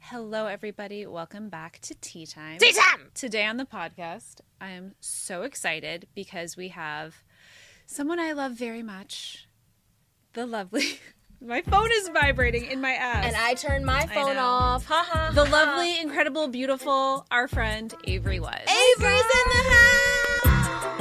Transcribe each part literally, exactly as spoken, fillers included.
Hello, everybody. Welcome back to Tea Time. Tea Time! Today on the podcast, I am so excited because we have someone I love very much. The lovely... My phone is vibrating in my ass. And I turned my phone off. Ha ha. The lovely, incredible, beautiful, our friend Avery was. Avery's in the house!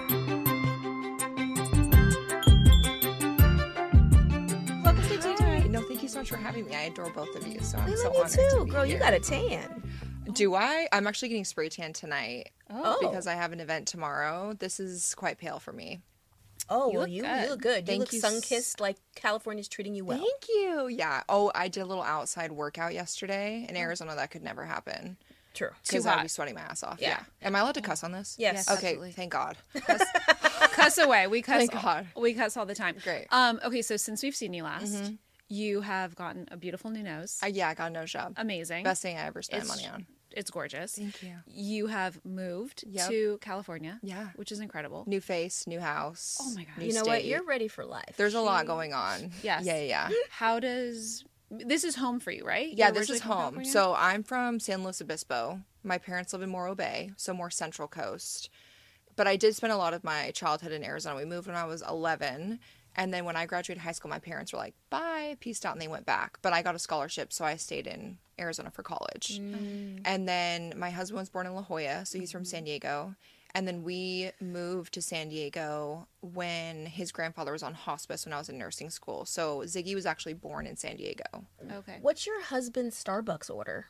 Welcome to Tea Time. No, thank you so much for having me. I adore both of you, so I'm We so love you honored too. to be Girl, here. you got a tan. Do I? I'm actually getting spray tan tonight Oh. because I have an event tomorrow. This is quite pale for me. Oh, You well, look you, good. you look good. You Thank look you sun-kissed like California's treating you well. Thank you. Yeah. Oh, I did a little outside workout yesterday. In Arizona, that could never happen True. because Too I'd hot. be sweating my ass off. Yeah. Yeah. Am I allowed to cuss on this? Yes. Yes. Okay. Absolutely. Thank God. Cuss away. We cuss. Thank God. We cuss all the time. Great. Um. Okay. So since we've seen you last, you have gotten a beautiful new nose. Uh, yeah, I got a nose job. Amazing. Best thing I ever spent It's- money on. It's gorgeous. Thank you. You have moved Yep. to California. Yeah. Which is incredible. New face, new house. Oh my God. new You know what? state. You're ready for life. There's a lot going on. Yes. Yeah, yeah, yeah. How does this is home for you, right? Yeah, You're this originally is from home. California? So I'm from San Luis Obispo. My parents live in Morro Bay, so more Central Coast. But I did spend a lot of my childhood in Arizona. We moved when I was eleven. And then when I graduated high school, my parents were like, bye, peaced out, and they went back. But I got a scholarship, so I stayed in Arizona for college. Mm. And then my husband was born in La Jolla, so he's from San Diego. And then we moved to San Diego when his grandfather was on hospice when I was in nursing school. So Ziggy was actually born in San Diego. Okay. What's your husband's Starbucks order?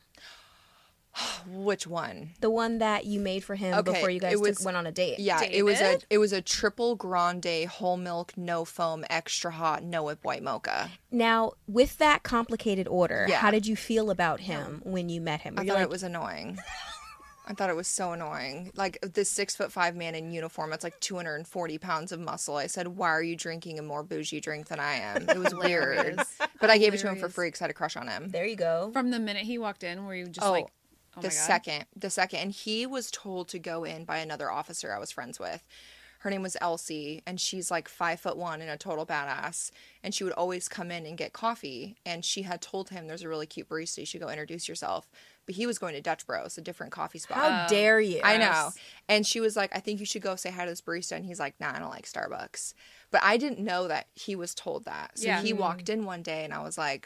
Which one? The one that you made for him Okay, before you guys it was- took, went on a date. Yeah, it was a David? it was a triple grande, whole milk, no foam, extra hot, no whip, white mocha. Now, with that complicated order, Yeah. how did you feel about him when you met him? I Were thought you like, it was annoying. I thought it was so annoying. Like this six foot five man in uniform, that's like two hundred and forty pounds of muscle. I said, "Why are you drinking a more bougie drink than I am?" It was weird, Hilarious. but I gave it to him for Hilarious. free because I had a crush on him. there you go. From the minute he walked in, were you just Oh, like, oh the my God? second, the second, and he was told to go in by another officer I was friends with. Her name was Elsie, and she's like five foot one and a total badass. And she would always come in and get coffee. And she had told him, "There's a really cute barista. You should go introduce yourself." But he was going to Dutch Bros, a different coffee spot. How dare you? I know. And she was like, "I think you should go say hi to this barista." And he's like, "Nah, I don't like Starbucks." But I didn't know that he was told that. So Yeah. he walked in one day, and I was like,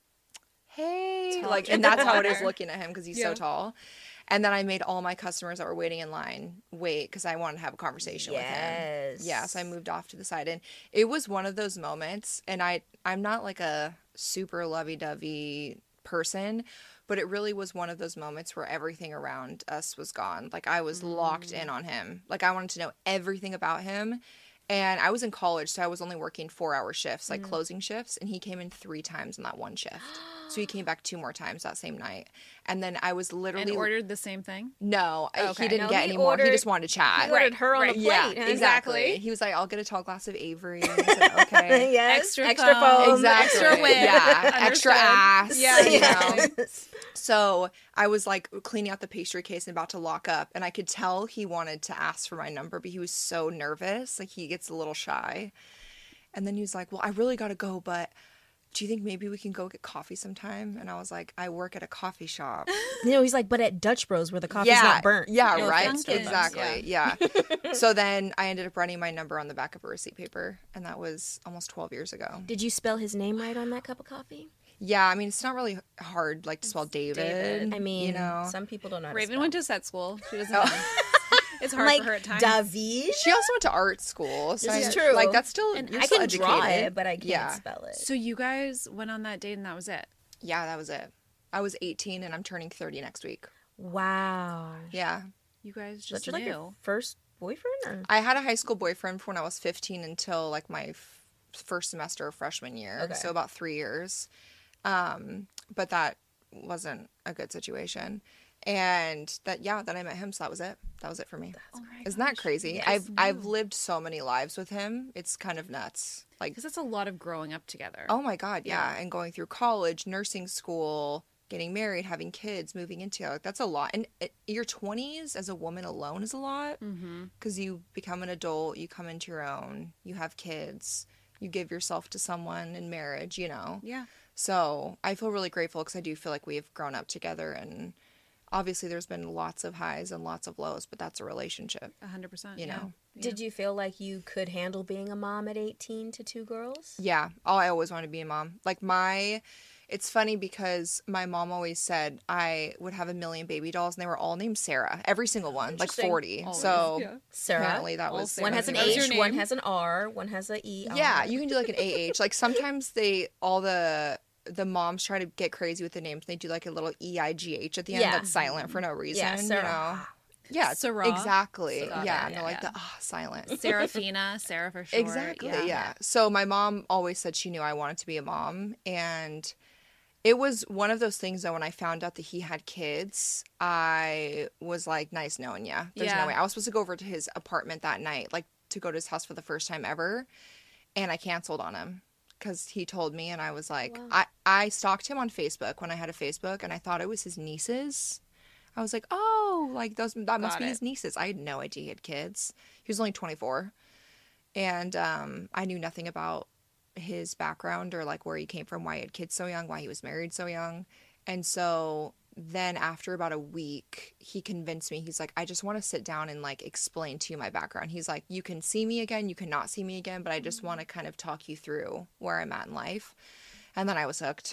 "Hey," Tall. like, and that's how it is looking at him because he's Yeah. so tall. And then I made all my customers that were waiting in line wait because I wanted to have a conversation with him. Yes. Yeah, so I moved off to the side, and it was one of those moments. And I, I'm not like a super lovey-dovey person, but it really was one of those moments where everything around us was gone. Like I was locked in on him. Like I wanted to know everything about him. And I was in college, so I was only working four-hour shifts, like closing shifts, and he came in three times in that one shift. So he came back two more times that same night. And then I was literally... And ordered the same thing? No, I- Okay. he didn't No, get he any more. He ordered- just wanted to chat. He ordered her on right. the plate. Yeah, huh? exactly. Exactly. He was like, "I'll get a tall glass of Avery." And I said, "Okay." Yes. Extra extra foam. foam. Exactly. Extra wig. Yeah. Extra Understood. ass. Yeah, you yeah. know? Yes. So I was like cleaning out the pastry case and about to lock up, and I could tell he wanted to ask for my number, but he was so nervous. Like he gets a little shy. And then he was like, "Well, I really got to go, but do you think maybe we can go get coffee sometime?" And I was like, "I work at a coffee shop." You know, he's like, but at Dutch Bros where the coffee's yeah, not burnt. Yeah, No right. offense, Dunkin', Exactly. Yeah. So then I ended up writing my number on the back of a receipt paper, and that was almost twelve years ago. Did you spell his name right on that cup of coffee? Yeah, I mean it's not really hard, like to spell David. David. I mean, you know, some people don't know how to Raven spell. went to set school. She doesn't Oh. know. It's hard like for her at times. David. she also went to art school. So This I, is true. Like that's still And you're I still can draw educated. it, but I can't Yeah. spell it. So you guys went on that date and that was it? Yeah, that was it. I was eighteen and I'm turning thirty next week. Wow. Yeah. You guys That's just your, like knew. your first boyfriend? Or? I had a high school boyfriend from when I was fifteen until like my f- first semester of freshman year. Okay. So about three years. Um, but that wasn't a good situation. And that, yeah, then I met him. So that was it. That was it for me. Oh my Isn't that gosh. crazy? Yes. I've, I've No. lived so many lives with him. It's kind of nuts. Like, Because it's a lot of growing up together. oh my God. Yeah. Yeah. And going through college, nursing school, getting married, having kids, moving into, like, that's a lot. And it, your twenties as a woman alone is a lot. Mm-hmm. Because you become an adult, you come into your own, you have kids, you give yourself to someone in marriage, you know. Yeah. So I feel really grateful because I do feel like we've grown up together, and obviously there's been lots of highs and lots of lows, but that's a relationship, A hundred percent. you yeah. know? Yeah. Did you feel like you could handle being a mom at eighteen to two girls? Yeah. Oh, I always wanted to be a mom. Like my, it's funny because my mom always said I would have a million baby dolls and they were all named Sarah. Every single one, like Interesting. forty. Always, So yeah. Sarah. apparently that All was Sarah. One has an That was your H, one name? has an R, one has a E. R. Yeah, you can do like an A H. Like sometimes they all the the moms try to get crazy with the names. They do like a little E I G H at the end Yeah. that's silent for no reason. Yeah, you Sarah. know? Yeah, Sarah. exactly. Got yeah, it, and they're yeah, like yeah. the ah silent. Serafina, Sarah for sure. Exactly. Yeah. So my mom always said she knew I wanted to be a mom, and it was one of those things that when I found out that he had kids, I was like, nice knowing ya. There's Yeah. no way. I was supposed to go over to his apartment that night, like to go to his house for the first time ever, and I canceled on him because he told me, and I was like, Wow. I, I stalked him on Facebook when I had a Facebook, and I thought it was his nieces. I was like, oh, like those that must Got be it. his nieces. I had no idea he had kids. He was only twenty-four. And um, I knew nothing about his background or like where he came from, why he had kids so young, why he was married so young. And so then after about a week, he convinced me. He's like, I just want to sit down and like explain to you my background. He's like, you can see me again, you cannot see me again, but I just want to kind of talk you through where I'm at in life. And then I was hooked.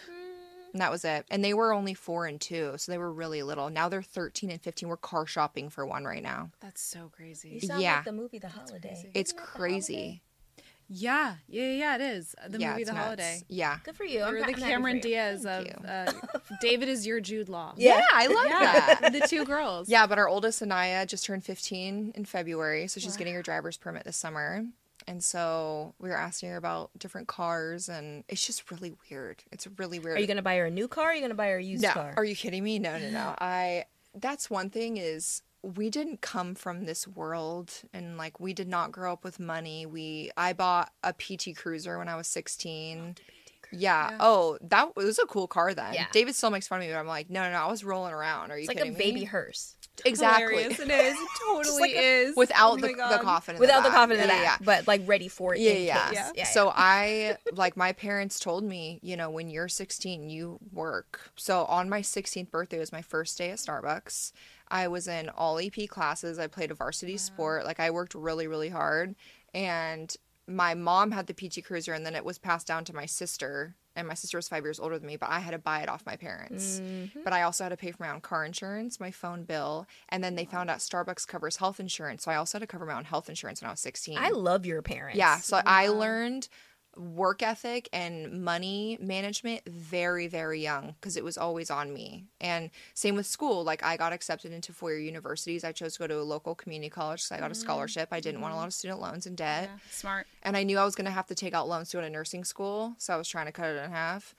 And that was it. And they were only four and two, so they were really little. Now they're thirteen and fifteen. We're car shopping for one right now. That's so You crazy. sound Yeah. like the movie The Holiday. crazy. It's Isn't that The crazy. Yeah, yeah, yeah. It is the yeah, movie it's The nuts. Holiday. Yeah. Holiday? Good for you. I'm You're ha- the I'm happy Cameron for you. Diaz of Thank uh, David is your Jude Law. Yeah. Yeah, I love that. Yeah, the two girls. Yeah, but our oldest, Anaya, just turned fifteen in February, so she's getting her driver's permit this summer. And so we were asking her about different cars, and it's just really weird. It's really weird. Are you going to buy her a new car or are you going to buy her a used no, car? are you kidding me? No, no, no. I. That's one thing is we didn't come from this world, and like we did not grow up with money. We I bought a P T Cruiser when I was sixteen. Yeah. Yeah. Oh, that was a cool car then. Yeah. David still makes fun of me, but I'm like, no, no, no. I was rolling around. Are you It's like kidding a baby me? hearse. Exactly. Hilarious. It is. It totally like a- is. Without Oh the, my the God. coffin. In Without the back. coffin in the yeah, back, but like ready for it Yeah, in yeah. case. Yeah. Yeah, So I like my parents told me, you know, when you're sixteen, you work. So on my sixteenth birthday was my first day at Starbucks. I was in all E P classes. I played a varsity sport. Like I worked really, really hard. And my mom had the P T Cruiser, and then it was passed down to my sister. And my sister was five years older than me, but I had to buy it off my parents. Mm-hmm. But I also had to pay for my own car insurance, my phone bill, and then they found out Starbucks covers health insurance. So I also had to cover my own health insurance when I was sixteen. I love your parents. Yeah, so I learned work ethic and money management very, very young because it was always on me. And same with school. Like I got accepted into four-year universities. I chose to go to a local community college because I got a scholarship. I didn't want a lot of student loans and debt. Yeah, smart. And I knew I was going to have to take out loans to go to nursing school. So I was trying to cut it in half.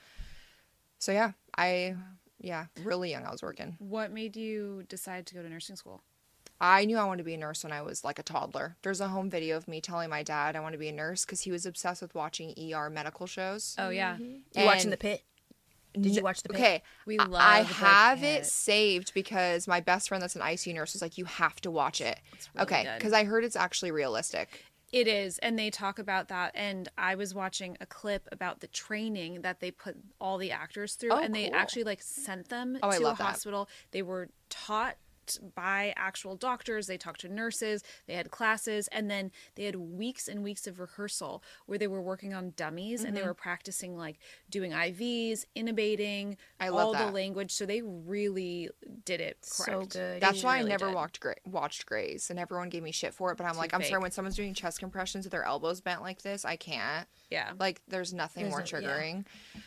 So yeah, I, yeah, really young I was working. What made you decide to go to nursing school? I knew I wanted to be a nurse when I was like a toddler. There's a home video of me telling my dad I want to be a nurse because he was obsessed with watching E R medical shows. Oh yeah, You watching And- The Pit? Did you watch The Pit? Okay, we I- love. I The have Pit. it saved because my best friend that's an I C U nurse was like, you have to watch it. really okay, good. because I heard it's actually realistic. It is, and they talk about that. And I was watching a clip about the training that they put all the actors through, Oh, and they cool. actually like sent them Oh, I to a love that. hospital. They were taught by actual doctors. They talked to nurses. They had classes, and then they had weeks and weeks of rehearsal where they were working on dummies and they were practicing like doing I Vs, intubating, I love all the that. language. So they really did it correct. So good. That's They why I really never did. watched Gra- watched Grays, and everyone gave me shit for it. But I'm Too like, I'm sorry, fake. when someone's doing chest compressions with their elbows bent like this, I can't. Yeah. Like, there's nothing There's more no- yeah. triggering.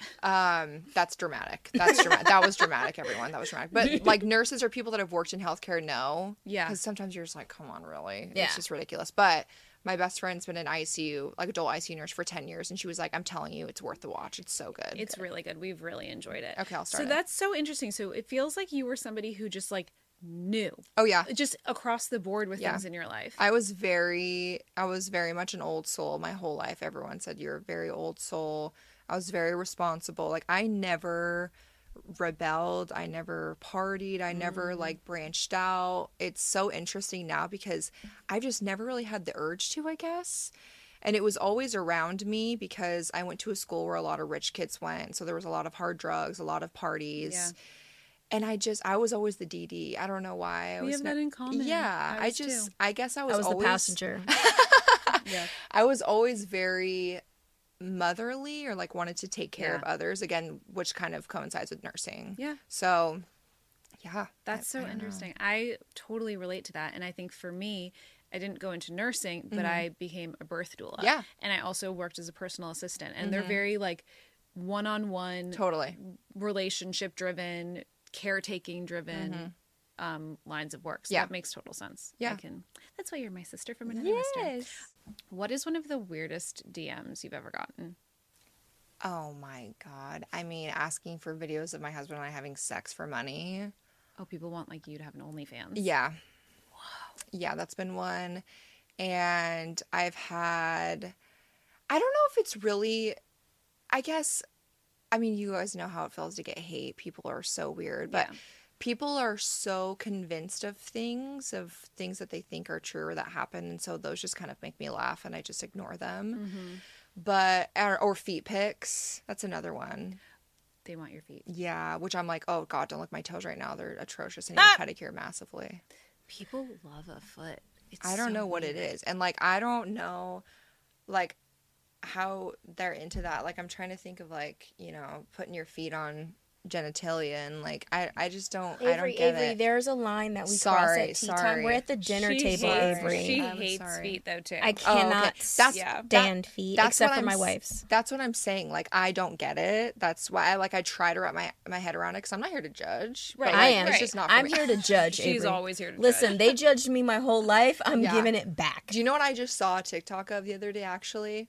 Um, that's dramatic. That's dramatic. That was dramatic, everyone. That was dramatic. But like, nurses or people that have worked in healthcare know. Yeah. Because sometimes you're just like, come on, really? Yeah. It's just ridiculous. But my best friend's been in I C U, like adult I C U nurse for ten years, and she was like, I'm telling you, it's worth the watch. It's so good. It's really good. We've really enjoyed it. Okay, I'll start So it. that's so interesting. So it feels like you were somebody who just like knew, oh, yeah. just across the board with Yeah. things in your life. I was very, I was very much an old soul my whole life. Everyone said you're a very old soul. I was very responsible. Like I never rebelled. I never partied. I never like branched out. It's so interesting now because I just never really had the urge to, I guess. And it was always around me because I went to a school where a lot of rich kids went. So there was a lot of hard drugs, a lot of parties. Yeah. And I just, I was always the D D. I don't know why. I We was have not- that in common. Yeah. I I, was just, too. I guess I was, I was always the passenger. Yeah. I was always very motherly or like wanted to take care Yeah. of others again, which kind of coincides with nursing. Yeah. So, yeah. That's I- so I don't know. interesting. I totally relate to that. And I think for me, I didn't go into nursing, but I became a birth doula. Mm-hmm. Yeah. And I also worked as a personal assistant. And they're very like one on one, Totally. relationship driven, caretaking driven um, lines of work. So Yeah. that makes total sense. Yeah. I can. That's why you're my sister from another mister. What is one of the weirdest D Ms you've ever gotten? Oh my God. I mean, asking for videos of my husband and I having sex for money. Oh, people want like you to have an OnlyFans. Yeah. Yeah, that's been one. And I've had, I don't know if it's really, I guess, I mean, you guys know how it feels to get hate. People are so weird, but Yeah. people are so convinced of things, of things that they think are true or that happen. And so those just kind of make me laugh and I just ignore them. Mm-hmm. But, or, or feet pics. That's another one. They want your feet. Yeah, which I'm like, oh God, don't look at my toes right now. They're atrocious. I need Ah! a pedicure massively. People love a foot. It's I don't so know what it weird. is. And like I don't know like how they're into that. Like I'm trying to think of like, you know, putting your feet on genitalia and like I I just don't I don't Avery, get Avery, it. there's a line that we Sorry, cross at tea sorry. time. We're at the dinner She table, hates, Avery. She I'm hates sorry. feet though too. I Oh, okay. cannot That's- Yeah. stand feet That's except what for I'm my s- wife's. That's what I'm saying. Like I don't get it. That's why I like I try to wrap my my head around it cuz I'm not here to judge. but, Right. like, I am. It's just not for I'm me. here to judge. She's Avery. always here to Listen, judge. they judged me my whole life. I'm Yeah. giving it back. Do you know what I just saw a TikTok of the other day actually?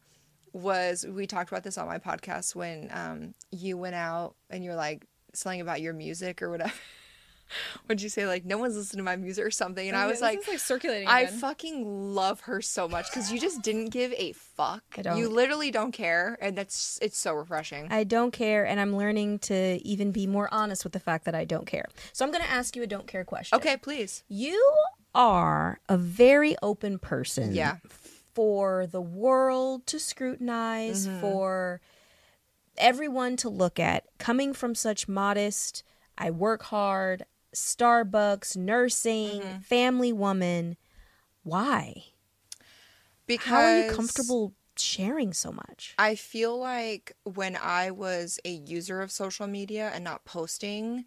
Was we talked about this on my podcast when um you went out and you're like something about your music or whatever. What'd you say? Like no one's listening to my music or something. And I Okay, was this like, is, like circulating I again. fucking love her so much because you just didn't give a fuck. I don't. You literally don't care, and that's it's so refreshing. I don't care, and I'm learning to even be more honest with the fact that I don't care. So I'm going to ask you a don't care question. Okay, please. You are a very open person. Yeah. For the world to scrutinize, Mm-hmm. for everyone to look at. Coming from such modest, I work hard, Starbucks, nursing, Mm-hmm. family woman. Why? Because How are you comfortable sharing so much? I feel like when I was a user of social media and not posting,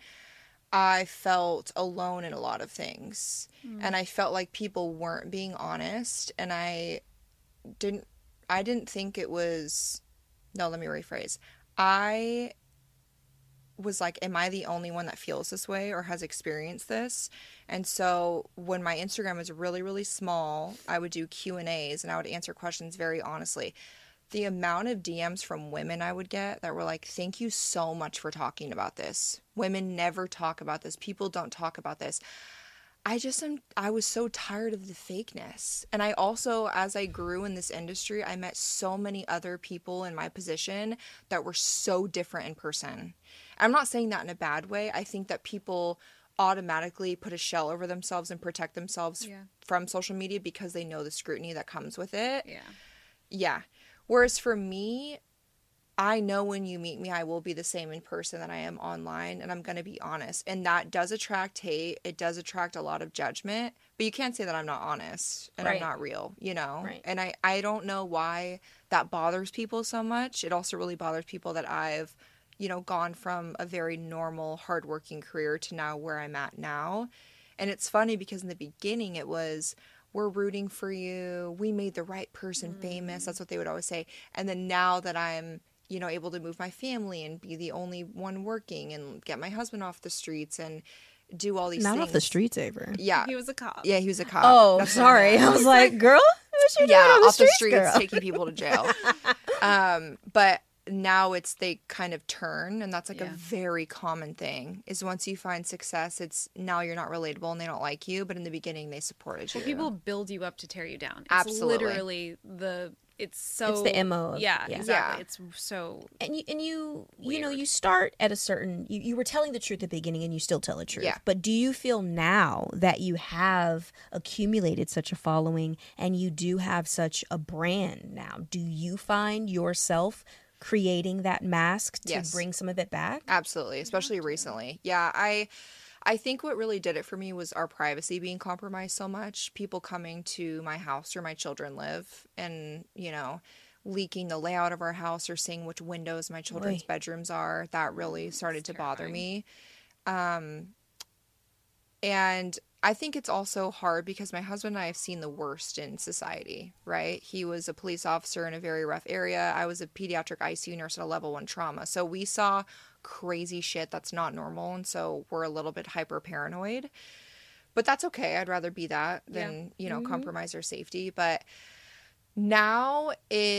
I felt alone in a lot of things. And I felt like people weren't being honest and I didn't I didn't think it was no, let me rephrase. I was like, am I the only one that feels this way or has experienced this? And so when my Instagram was really, really small, I would do Q and A's and I would answer questions very honestly. The amount of D Ms from women I would get that were like, thank you so much for talking about this. Women never talk about this. People don't talk about this. I just am, I was so tired of the fakeness. And I also, as I grew in this industry, I met so many other people in my position that were so different in person. I'm not saying that in a bad way. I think that people automatically put a shell over themselves and protect themselves Yeah. from social media because they know the scrutiny that comes with it. Yeah. Yeah. Whereas for me, I know when you meet me, I will be the same in person that I am online, and I'm going to be honest. And that does attract hate. It does attract a lot of judgment, but you can't say that I'm not honest and Right. I'm not real, you know? Right. And I, I don't know why that bothers people so much. It also really bothers people that I've, you know, gone from a very normal, hardworking career to now where I'm at now. And it's funny because in the beginning it was, we're rooting for you. We made the right person famous. That's what they would always say. And then now that I'm, you know, able to move my family and be the only one working and get my husband off the streets and do all these Not things. off the streets, Avery. Yeah. He was a cop. Yeah, he was a cop. Oh, That's what I sorry. meant. I was like, girl, what you Yeah, doing on the off streets, the streets girl? taking people to jail. um, but now it's they kind of turn, and that's like Yeah. a very common thing. Is once you find success, it's now you're not relatable and they don't like you. But in the beginning, they supported you. Well, people build you up to tear you down. It's Absolutely. literally the it's so It's the M O of- yeah, yeah. exactly. Yeah. It's so And you and you you know Weird. you start at a certain you, you were telling the truth at the beginning and you still tell the truth. Yeah. But do you feel now that you have accumulated such a following and you do have such a brand now, do you find yourself creating that mask to Yes. bring some of it back? Absolutely, especially recently. Yeah, I I think what really did it for me was our privacy being compromised so much. People coming to my house where my children live and, you know, leaking the layout of our house or seeing which windows my children's Oy. bedrooms are. That really started to bother terrifying. me. Um and I think it's also hard because my husband and I have seen the worst in society, right? He was a police officer in a very rough area. I was a pediatric I C U nurse at a level one trauma. So we saw crazy shit that's not normal. And so we're a little bit hyper paranoid. But that's okay. I'd rather be that than, you know, compromise our safety. But now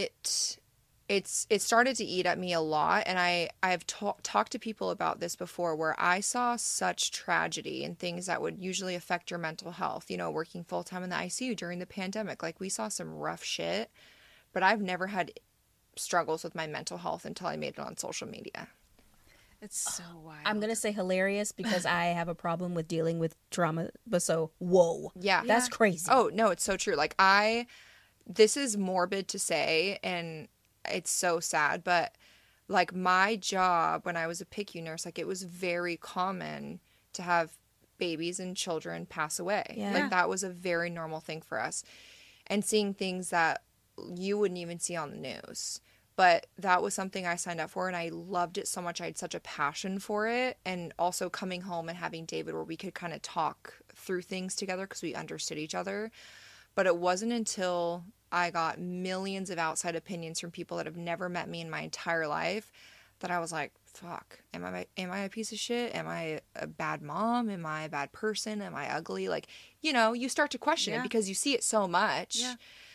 it it's it started to eat at me a lot, and I I've ta- talked to people about this before where I saw such tragedy and things that would usually affect your mental health, you know, working full time in the I C U during the pandemic. Like we saw some rough shit, but I've never had struggles with my mental health until I made it on social media. it's so wild. I'm going to say hilarious because I have a problem with dealing with trauma, but so whoa. Yeah. That's crazy. Oh, no, it's so true. Like I this is morbid to say and it's so sad, but like my job when I was a P I C U nurse, like it was very common to have babies and children pass away. Yeah. Like that was a very normal thing for us. And seeing things that you wouldn't even see on the news. But that was something I signed up for and I loved it so much. I had such a passion for it. And also coming home and having David where we could kind of talk through things together because we understood each other. But it wasn't until I got millions of outside opinions from people that have never met me in my entire life that I was like, fuck, am I am I a piece of shit? Am I a bad mom? Am I a bad person? Am I ugly? Like, you know, you start to question Yeah. it because you see it so much. Yeah.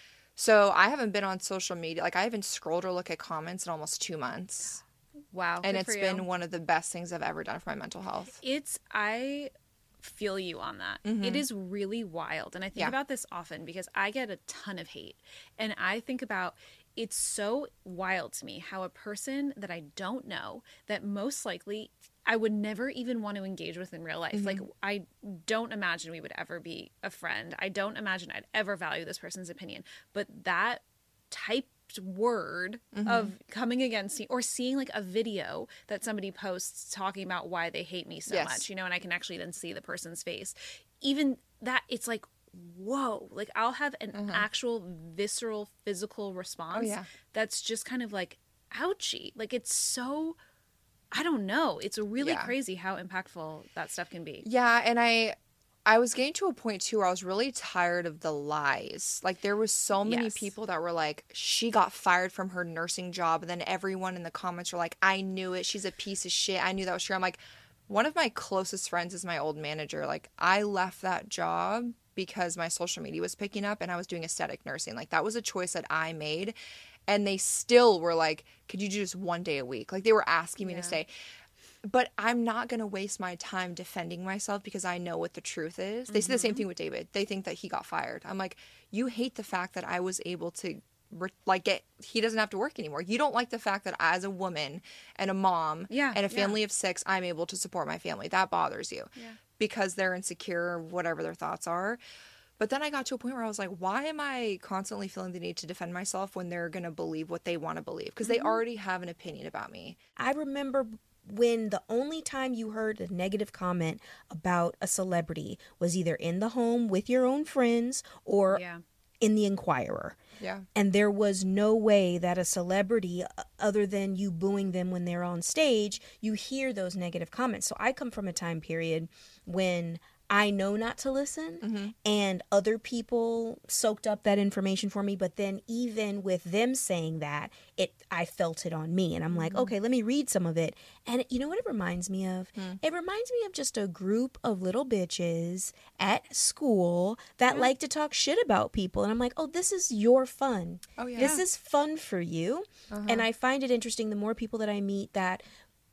So I haven't been on social media. Like I haven't scrolled or looked at comments in almost two months. wow. And good it's for been you. one of the best things I've ever done for my mental health. It's I feel you on that. It is really wild. And I think Yeah. about this often because I get a ton of hate. And I think about it's so wild to me how a person that I don't know that most likely I would never even want to engage with in real life. Like I don't imagine we would ever be a friend. I don't imagine I'd ever value this person's opinion. But that typed word of coming against me or seeing like a video that somebody posts talking about why they hate me so Yes. much, you know, and I can actually then see the person's face. Even that, it's like, whoa, like I'll have an actual visceral physical response yeah. that's just kind of like ouchie. Like it's so, I don't know. It's really Yeah. crazy how impactful that stuff can be. Yeah, and I I was getting to a point too where I was really tired of the lies. Like there was so many Yes. people that were like, she got fired from her nursing job, and then everyone in the comments were like, I knew it, she's a piece of shit. I knew that was true. I'm like, one of my closest friends is my old manager. Like I left that job because my social media was picking up and I was doing aesthetic nursing. Like that was a choice that I made. And they still were like, could you do just one day a week? Like they were asking me Yeah. to stay. But I'm not going to waste my time defending myself because I know what the truth is. They say the same thing with David. They think that he got fired. I'm like, you hate the fact that I was able to re- like get, he doesn't have to work anymore. You don't like the fact that as a woman and a mom Yeah, and a yeah. family of six, I'm able to support my family. That bothers you Yeah. because they're insecure or whatever their thoughts are. But then I got to a point where I was like, why am I constantly feeling the need to defend myself when they're going to believe what they want to believe? Because they already have an opinion about me. I remember when the only time you heard a negative comment about a celebrity was either in the home with your own friends or Yeah. in the Inquirer. Yeah. And there was no way that a celebrity, uh, other than you booing them when they're on stage, you hear those negative comments. So I come from a time period when I know not to listen, Mm-hmm. and other people soaked up that information for me. But then even with them saying that, it I felt it on me. And I'm like, okay, let me read some of it. And you know what it reminds me of? Mm. It reminds me of just a group of little bitches at school that like to talk shit about people. And I'm like, oh, this is your fun. Oh, yeah. This is fun for you. Uh-huh. And I find it interesting the more people that I meet that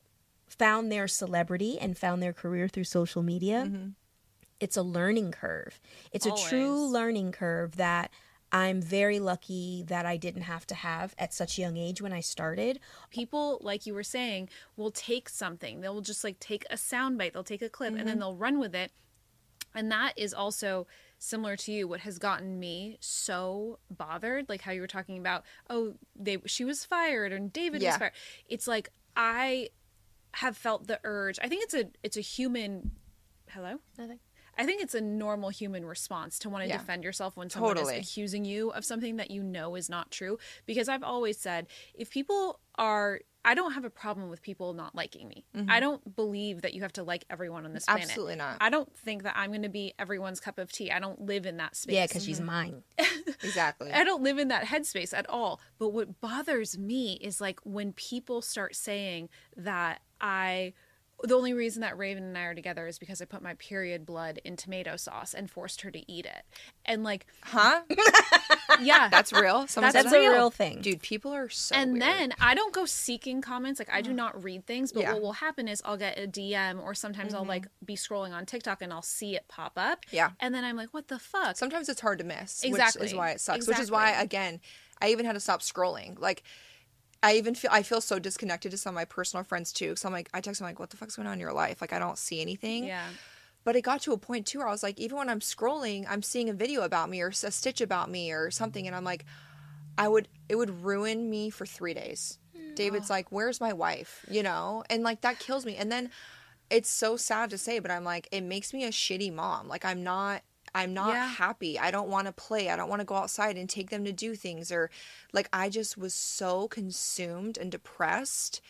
found their celebrity and found their career through social media. Mm-hmm. It's a learning curve. It's a true Always. learning curve that I'm very lucky that I didn't have to have at such a young age when I started. People, like you were saying, will take something. They'll just like take a soundbite, they'll take a clip, mm-hmm. and then they'll run with it. And that is also similar to you. What has gotten me so bothered, like how you were talking about, oh, they she was fired and David yeah. was fired. It's like I have felt the urge. I think it's a it's a human. Hello? Nothing. I think it's a normal human response to want to yeah. defend yourself when someone totally. is accusing you of something that you know is not true. Because I've always said, if people are, I don't have a problem with people not liking me. Mm-hmm. I don't believe that you have to like everyone on this planet. Absolutely not. I don't think that I'm going to be everyone's cup of tea. I don't live in that space. Yeah, because mm-hmm. she's mine. Exactly. I don't live in that headspace at all. But what bothers me is like when people start saying that I... The only reason that Raven and I are together is because I put my period blood in tomato sauce and forced her to eat it. And like, huh? Yeah. That's real? Someone That's said a that? real thing. Dude, people are so And weird. then I don't go seeking comments. Like I do not read things, but Yeah. what will happen is I'll get a D M or sometimes mm-hmm. I'll like be scrolling on TikTok and I'll see it pop up. Yeah. And then I'm like, what the fuck? Sometimes it's hard to miss. Exactly. Which is why it sucks. Exactly. Which is why, again, I even had to stop scrolling. Like, I even feel I feel so disconnected to some of my personal friends too. So I'm like, I text them like, what the fuck's going on in your life? Like, I don't see anything. Yeah. But it got to a point too where I was like, even when I'm scrolling, I'm seeing a video about me or a stitch about me or something, and I'm like, I would it would ruin me for three days. Mm. David's oh. like, where's my wife? You know, and like that kills me. And then it's so sad to say, but I'm like, it makes me a shitty mom. Like I'm not. I'm not yeah. happy. I don't want to play. I don't want to go outside and take them to do things. Or like, I just was so consumed and depressed.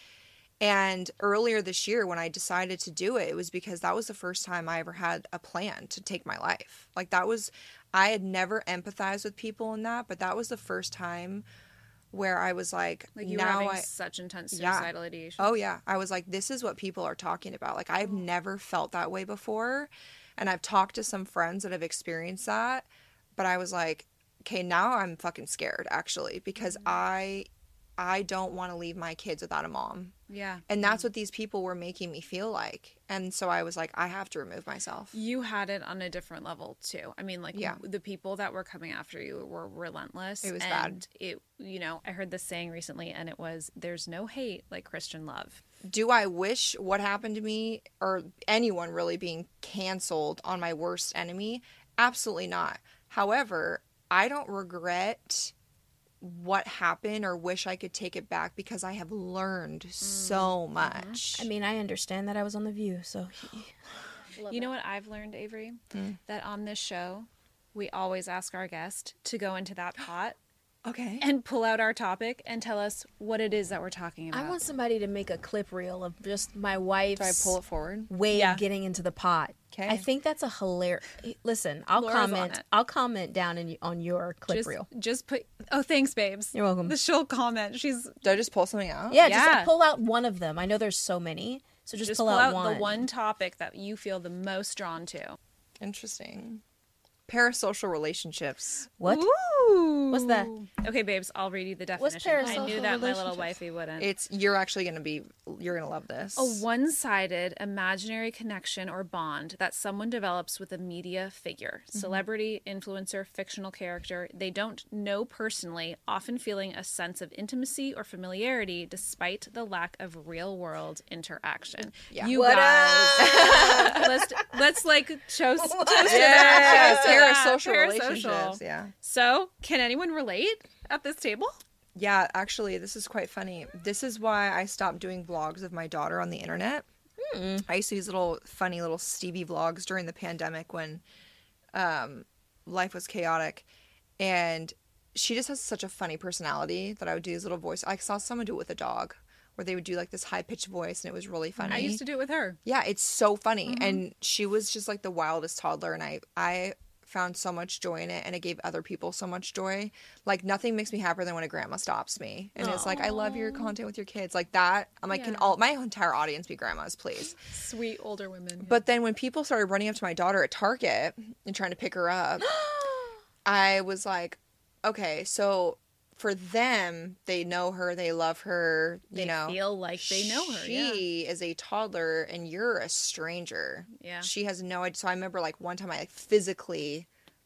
And earlier this year when I decided to do it, it was because that was the first time I ever had a plan to take my life. Like that was, I had never empathized with people in that, but that was the first time where I was like, like you now were having I, such intense suicidal yeah. ideation. Oh yeah. I was like, this is what people are talking about. Like I've never felt that way before. And I've talked to some friends that have experienced that, but I was like, okay, now I'm fucking scared actually, because mm-hmm. I I don't want to leave my kids without a mom. Yeah. And that's what these people were making me feel like. And so I was like, I have to remove myself. You had it on a different level too. I mean, like yeah. the people that were coming after you were relentless. It was and bad. It, you know, I heard this saying recently and it was, there's no hate like Christian love. Do I wish what happened to me or anyone really being canceled on my worst enemy? Absolutely not. However, I don't regret what happened or wish I could take it back because I have learned mm. so much. I mean, I understand that I was on The View, so. You know what I've learned, Avery? Mm. That on this show, we always ask our guest to go into that pot. Okay. And pull out our topic and tell us what it is that we're talking about. I want somebody to make a clip reel of just my wife's Do I pull it forward? way yeah. of getting into the pot. Okay. I think that's a hilarious. Listen, I'll Laura's comment. I'll comment down in, on your clip just, reel. Just put. Oh, thanks, babes. You're welcome. The she'll comment. She's. Do I just pull something out? Yeah, Yeah. just pull out one of them. I know there's so many, so just, Just pull, pull out, out one. the one topic that you feel the most drawn to. Interesting. Parasocial relationships. What? Ooh. What's that? Okay, babes, I'll read you the What's definition. I parasocial knew that my little relationships? wifey wouldn't. It's you're actually gonna be you're gonna love this. A one-sided imaginary connection or bond that someone develops with a media figure, Mm-hmm. celebrity, influencer, fictional character they don't know personally, often feeling a sense of intimacy or familiarity despite the lack of real-world interaction. Yeah. You What guys, let's let's like toast, toast to Yeah, that. Toast to that. parasocial Parasocial. relationships. Yeah. So, can anyone relate at this table? Yeah, actually, this is quite funny. This is why I stopped doing vlogs of my daughter on the internet. Hmm. I used to use little funny little Stevie vlogs during the pandemic when um, life was chaotic. And she just has such a funny personality that I would do these little voice. I saw someone do it with a dog where they would do like this high-pitched voice and it was really funny. I used to do it with her. Yeah, it's so funny. Mm-hmm. And she was just like the wildest toddler. And I, I found so much joy in it. And it gave other people so much joy. Like nothing makes me happier than when a grandma stops me. And it's like, I love your content with your kids. Like that. I'm like, Yeah. can all my entire audience be grandmas, please? Sweet older women. But then when people started running up to my daughter at Target and trying to pick her up, I was like, okay, so for them, they know her, they love her, you they know. feel like they know her. She is a toddler and you're a stranger. Yeah. She has no idea. So I remember like one time I like physically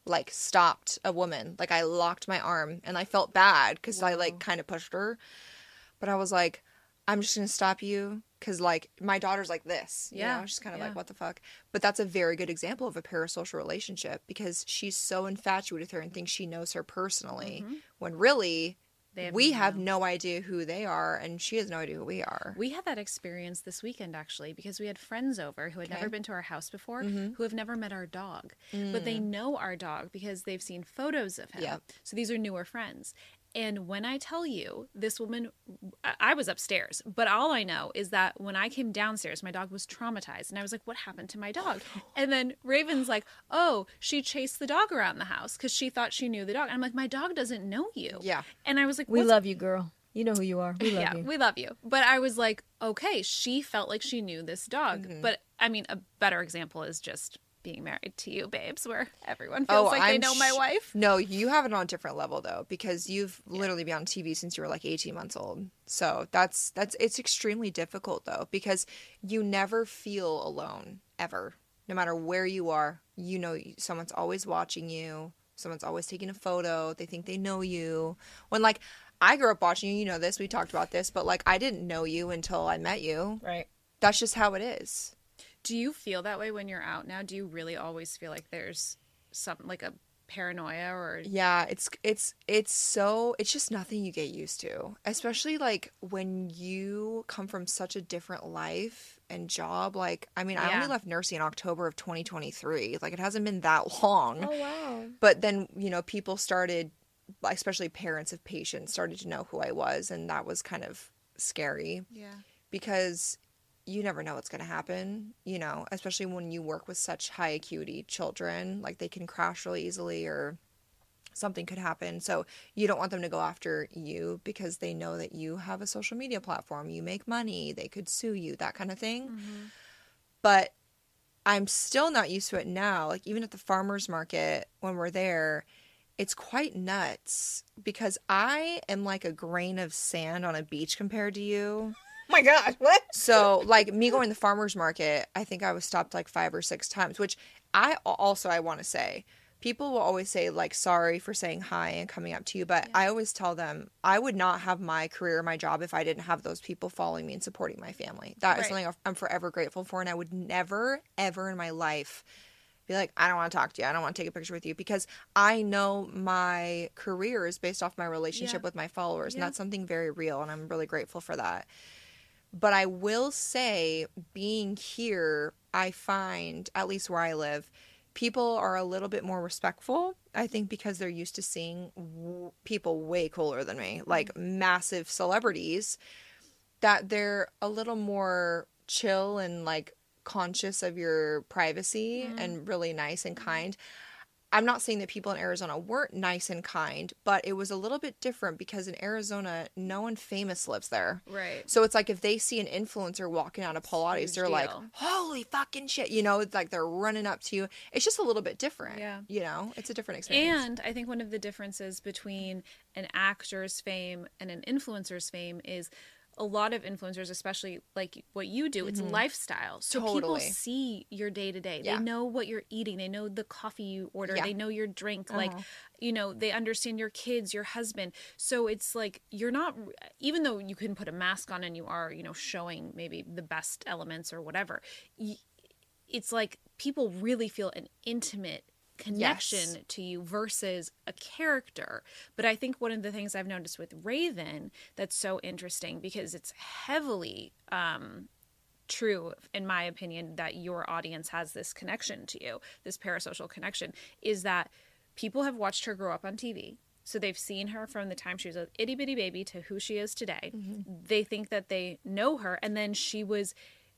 like stopped a woman. Like I locked my arm and I felt bad because I like kind of pushed her. But I was like, I'm just going to stop you because like my daughter's like this. You Yeah. know? She's kind of Yeah. like, what the fuck? But that's a very good example of a parasocial relationship because she's so infatuated with her and thinks she knows her personally when really They have we no- have no idea who they are and she has no idea who we are. We had that experience this weekend, actually, because we had friends over who had Okay. never been to our house before, Mm-hmm. who have never met our dog. But they know our dog because they've seen photos of him. Yep. So these are newer friends. And when I tell you, this woman, I I was upstairs, but all I know is that when I came downstairs, my dog was traumatized. And I was like, what happened to my dog? And then Raven's like, oh, she chased the dog around the house because she thought she knew the dog. And I'm like, my dog doesn't know you. Yeah. And I was like, We what's love you, girl. You know who you are. We love yeah, you. we love you. But I was like, okay, she felt like she knew this dog. Mm-hmm. But I mean, a better example is just being married to you, babes, where everyone feels like they Oh, I'm know my sh- wife. No, you have it on a different level though, because you've literally been on T V since you were like eighteen months old. So that's that's it's extremely difficult though, because you never feel alone ever. No matter where you are, you know someone's always watching you. Someone's always taking a photo. They think they know you. When like I grew up watching you, you know this. We talked about this, but like I didn't know you until I met you. Right. That's just how it is. Do you feel that way when you're out now? Do you really always feel like there's some like a paranoia or Yeah, it's it's it's so it's just nothing you get used to. Especially like when you come from such a different life and job. Like I mean, I Yeah. only left nursing in October of twenty twenty-three. Like it hasn't been that long. Oh, wow. But then, you know, people started, especially parents of patients started to know who I was, and that was kind of scary yeah. because you never know what's going to happen, you know, especially when you work with such high acuity children. Like they can crash really easily or something could happen. So you don't want them to go after you because they know that you have a social media platform, you make money, they could sue you, that kind of thing. Mm-hmm. But I'm still not used to it now. Like even at the farmer's market when we're there, it's quite nuts because I am like a grain of sand on a beach compared to you. Oh my God. What? So, like me going to the farmer's market, I think I was stopped like five or six times, which I also I want to say, people will always say like sorry for saying hi and coming up to you, but I always tell them I would not have my career, my job if I didn't have those people following me and supporting my family. That is Right. something I'm forever grateful for, and I would never ever in my life be like, I don't want to talk to you. I don't want to take a picture with you because I know my career is based off my relationship Yeah. with my followers, and Yeah. that's something very real, and I'm really grateful for that. But I will say, being here, I find, at least where I live, people are a little bit more respectful. I think because they're used to seeing w- people way cooler than me, like massive celebrities, that they're a little more chill and like conscious of your privacy and really nice and kind. I'm not saying that people in Arizona weren't nice and kind, but it was a little bit different because in Arizona, no one famous lives there. Right. So it's like if they see an influencer walking out of Pilates, Huge they're like, deal. holy fucking shit. You know, it's like they're running up to you. It's just a little bit different. Yeah. You know, it's a different experience. And I think one of the differences between an actor's fame and an influencer's fame is a lot of influencers, especially like what you do, it's lifestyle. So people Totally. see your day to day. Yeah. They know what you're eating. They know the coffee you order. Yeah. They know your drink. Like, you know, they understand your kids, your husband. So it's like you're not, even though you can put a mask on and you are, you know, showing maybe the best elements or whatever, y- it's like people really feel an intimate connection Yes. to you versus a character. But I think one of the things I've noticed with Raven that's so interesting, because it's heavily um true in my opinion that your audience has this connection to you, this parasocial connection, is that people have watched her grow up on T V. So they've seen her from the time she was a itty bitty baby to who she is today. They think that they know her, and then she was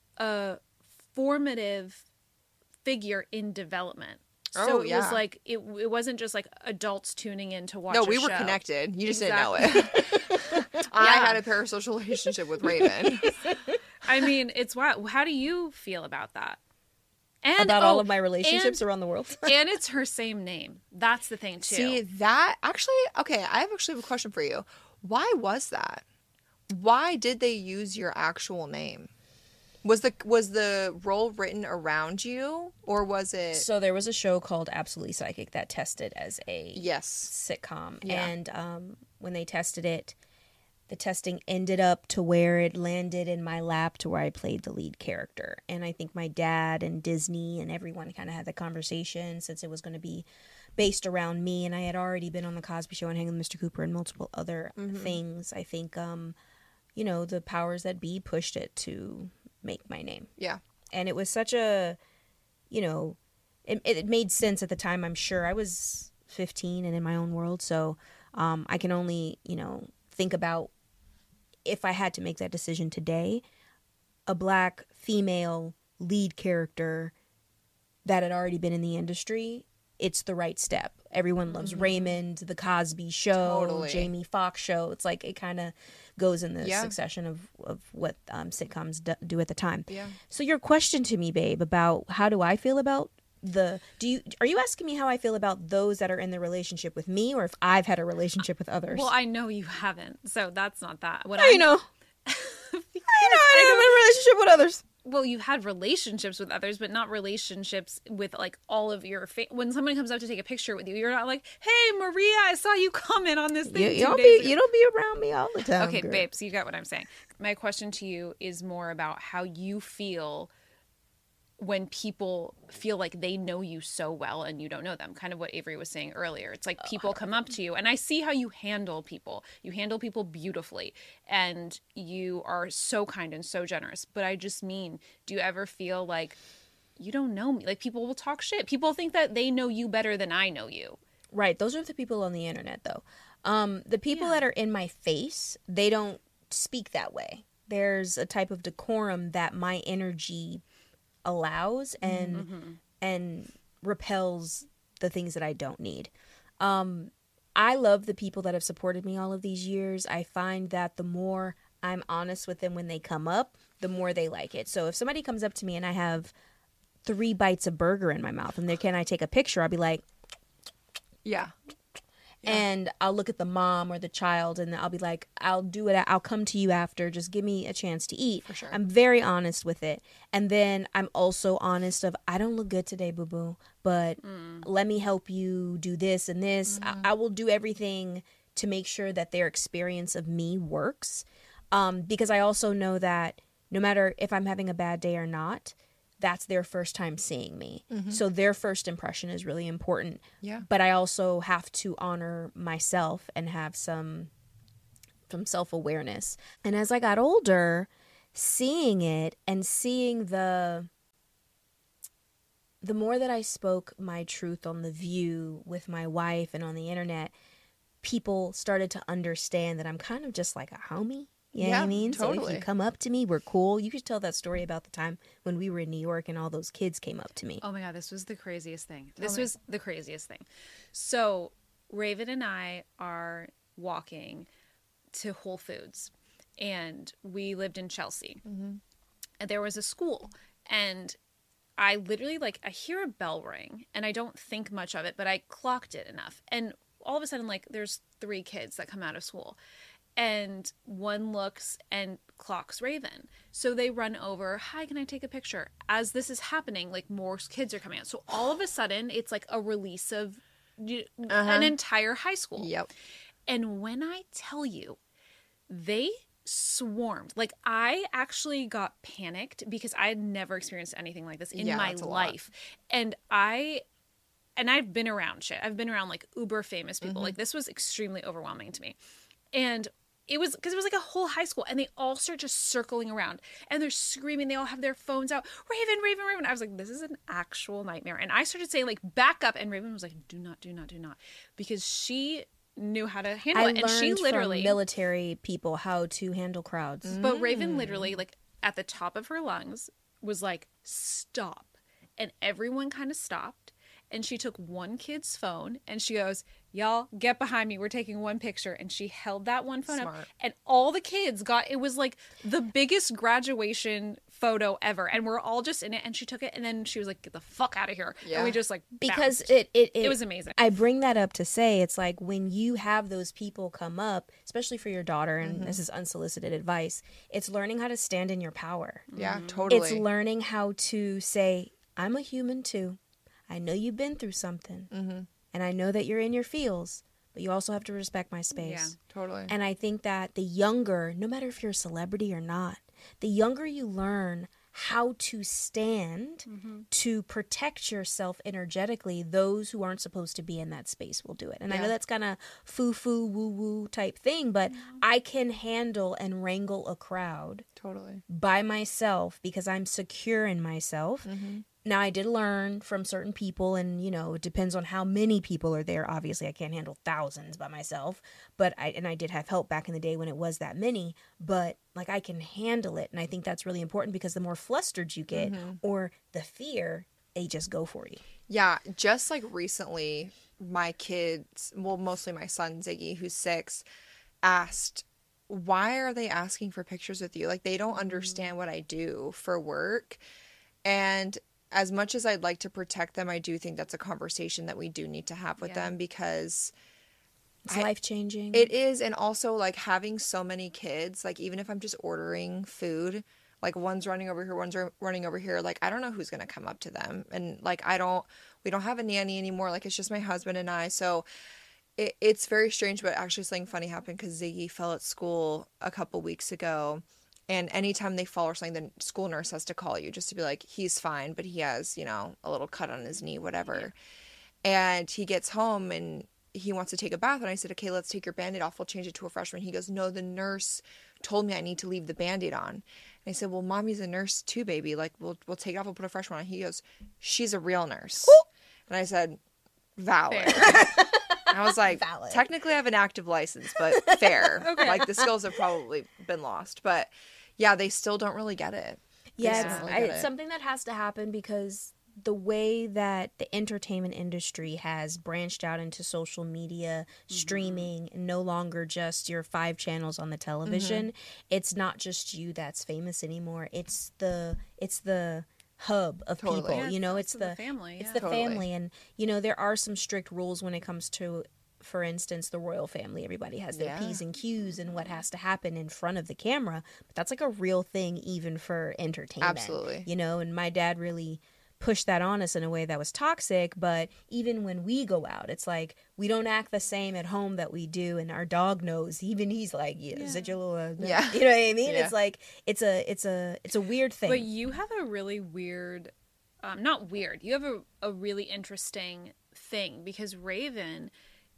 a formative figure in development. So Oh, it was yeah. like it, it wasn't just like adults tuning in to watch. No, a we were show. connected. You just Exactly. didn't know it. I Yeah. had a parasocial relationship with Raven. I mean, it's wild. How do you feel about that? And About oh, all of my relationships and, around the world. and it's her same name. That's the thing too. See, that actually, okay, I have actually have a question for you. Why was that? Why did they use your actual name? Was the was the role written around you, or was it? So there was a show called Absolutely Psychic that tested as a Yes. sitcom, Yeah. and um, when they tested it, the testing ended up to where it landed in my lap to where I played the lead character. And I think my dad and Disney and everyone kind of had the conversation since it was going to be based around me, and I had already been on the Cosby Show and Hanging with Mister Cooper and multiple other Mm-hmm. things. I think, um, you know, the powers that be pushed it to make my name. Yeah. And it was such a, you know, it, it made sense at the time. I'm sure I was fifteen and in my own world, so um, I can only, you know, think about if I had to make that decision today, a black female lead character that had already been in the industry, it's the right step. Everyone loves Mm-hmm. Raymond, The Cosby Show, Totally. Jamie Foxx Show. It's like it kind of goes in the Yeah. succession of, of what um, sitcoms do, do at the time. Yeah. So your question to me, babe, about how do I feel about the do you are you asking me how I feel about those that are in the relationship with me, or if I've had a relationship with others? Well, I know you haven't, so that's not that. What How I you know? because You know I don't have a relationship with others. well, you had relationships with others, but not relationships with like all of your fa- when somebody comes up to take a picture with you, you're not like, "Hey, Maria, I saw you comment on this thing." You, two you don't days be ago." you don't be around me all the time. Okay, girl. babe, so you got what I'm saying. My question to you is more about how you feel when people feel like they know you so well and you don't know them. Kind of what Avery was saying earlier. It's like people come up to you, and I see how you handle people. You handle people beautifully, and you are so kind and so generous. But I just mean, do you ever feel like you don't know me? Like people will talk shit. People think that they know you better than I know you. Right. Those are the people on the internet, though. Um, the people Yeah. that are in my face, they don't speak that way. There's a type of decorum that my energy allows and Mm-hmm. and repels the things that I don't need. Um, I love the people that have supported me all of these years. I find that the more I'm honest with them when they come up, the more they like it. So if somebody comes up to me and I have three bites of burger in my mouth and they can I take a picture, I'll be like, Yeah. and I'll look at the mom or the child and I'll be like, I'll do it. I'll come to you after. Just give me a chance to eat. For sure. I'm very honest with it. And then I'm also honest of, I don't look good today, boo boo, but let me help you do this and this. I, I will do everything to make sure that their experience of me works. Um, because I also know that no matter if I'm having a bad day or not, that's their first time seeing me. So their first impression is really important. Yeah. But I also have to honor myself and have some some self-awareness. And as I got older, seeing it and seeing the the more that I spoke my truth on The View with my wife and on the internet, people started to understand that I'm kind of just like a homie. You know what I Yeah, mean? So if totally. you come up to me, we're cool. You could tell that story about the time when we were in New York and all those kids came up to me. Oh my God, this was the craziest thing. This me. was the craziest thing. So, Raven and I are walking to Whole Foods, and we lived in Chelsea. And there was a school, and I literally, like, I hear a bell ring, and I don't think much of it, but I clocked it enough. And all of a sudden, like, there's three kids that come out of school. And one looks and clocks Raven. So they run over, hi, can I take a picture? As this is happening, like more kids are coming out. So all of a sudden, it's like a release of y- an entire high school. Yep. And when I tell you, they swarmed. Like I actually got panicked because I had never experienced anything like this in Yeah, my that's a lot. life. And I and I've been around shit. I've been around like uber famous people. Like this was extremely overwhelming to me. And it was because it was like a whole high school and they all start just circling around and they're screaming. They all have their phones out. Raven, Raven, Raven. I was like, this is an actual nightmare. And I started saying like, back up. And Raven was like, do not, do not, do not. Because she knew how to handle I it. And learned she literally, from military people how to handle crowds. but Raven literally like at the top of her lungs was like, stop. And everyone kind of stopped. And she took one kid's phone and she goes, y'all get behind me. We're taking one picture. And she held that one phone up Smart. and all the kids got, it was like the biggest graduation photo ever. And we're all just in it. And she took it and then she was like, get the fuck out of here. Yeah. And we just like, because bounced. it, it it It was amazing. I bring that up to say it's like when you have those people come up, especially for your daughter, and Mm-hmm. this is unsolicited advice, it's learning how to stand in your power. Yeah, totally. It's learning how to say, I'm a human too. I know you've been through something. Mm-hmm. And I know that you're in your feels, but you also have to respect my space. Yeah. Totally. And I think that the younger, no matter if you're a celebrity or not, the younger you learn how to stand Mm-hmm. to protect yourself energetically, those who aren't supposed to be in that space will do it. And I know Yeah. that's kind of foo-foo, woo-woo type thing, but I can handle and wrangle a crowd Totally. by myself because I'm secure in myself. Mm-hmm. Now, I did learn from certain people, and, you know, it depends on how many people are there. Obviously, I can't handle thousands by myself, but I, and I did have help back in the day when it was that many, but, like, I can handle it, and I think that's really important because the more flustered you get, or the fear, they just go for you. Yeah, just like recently, my kids, well, mostly my son Ziggy, who's six, asked, why are they asking for pictures with you? Like, they don't understand what I do for work. And as much as I'd like to protect them, I do think that's a conversation that we do need to have with Yeah. them because It's I- life-changing. it is. And also, like, having so many kids, like, even if I'm just ordering food, like, one's running over here, one's ru- running over here, like, I don't know who's going to come up to them. And, like, I don't, we don't have a nanny anymore. Like, it's just my husband and I. So it, it's very strange, but actually something funny happened because Ziggy fell at school a couple weeks ago. And anytime they fall or something, the school nurse has to call you just to be like, he's fine, but he has, you know, a little cut on his knee, whatever. And he gets home and he wants to take a bath. And I said, okay, let's take your Band-Aid off. We'll change it to a fresh one. He goes, no, the nurse told me I need to leave the Band-Aid on. And I said, well, mommy's a nurse too, baby. Like, we'll, we'll take it off. We'll put a fresh one on. He goes, she's a real nurse. And I said, valid. I was like, Valid. technically I have an active license, but fair. Okay. Like, the skills have probably been lost. But yeah, they still don't really get it. They Yeah, still it's, don't I, get it's it. something that has to happen because the way that the entertainment industry has branched out into social media, streaming, and no longer just your five channels on the television, it's not just you that's famous anymore. It's the it's the hub of Totally. people. Yeah, you know, it's it's also the the family, It's yeah. the Totally. family, and you know there are some strict rules when it comes to, for instance, the royal family. Everybody has their Yeah. P's and Q's and what has to happen in front of the camera. But that's like a real thing even for entertainment. Absolutely. You know, and my dad really pushed that on us in a way that was toxic. But even when we go out, it's like we don't act the same at home that we do. And our dog knows. Even he's like, yeah, is that your little, uh, Yeah. you know what I mean? Yeah. It's like, it's a, it's a, it's a weird thing. But you have a really weird, um, not weird, you have a, a really interesting thing because Raven